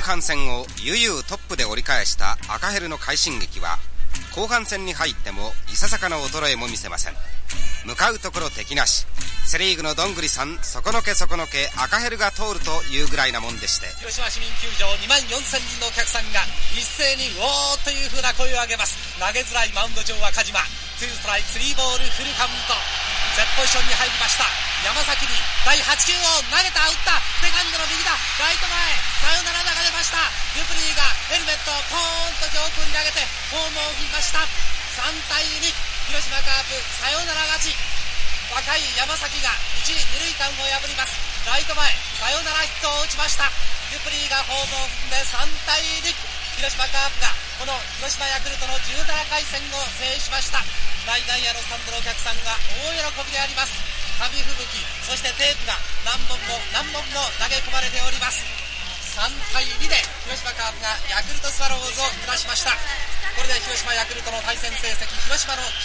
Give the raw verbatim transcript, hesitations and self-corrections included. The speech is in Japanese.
半戦を悠々トップで折り返した赤ヘルの快進撃は後半戦に入ってもいささかの衰えも見せません。向かうところ敵なし、セリーグのどんぐりさん、底のけ底のけ赤ヘルが通るというぐらいなもんでして、 広島市民球場にまんよんせんにんのお客さんが一斉におーという風な声を上げます。投げづらいマウンド上は鹿島。ツーストライクスリーボールフルカウント。セットポジションに入りました。山崎にだいはち球を投げた、打った、セカンドの右だ、ライト前、サヨナラ打が出ました。デュプリーがヘルメットをポーンと上空に投げてホームを踏みました。さんたいに、広島カープサヨナラ勝ち。若い山崎が一塁二塁間を破ります。ライト前、サヨナラヒットを打ちました。デュプリーがホームを踏んでさんたいに、広島カープがこの広島ヤクルトのじゅうななかい戦を制しました。内外野のスタンドのお客さんが大喜びであります。紙吹雪、そしてテープが何本も何本も投げ込まれております。さんたいにで広島カープがヤクルトスワローズを下しました。これで広島ヤクルトの対戦成績、広島の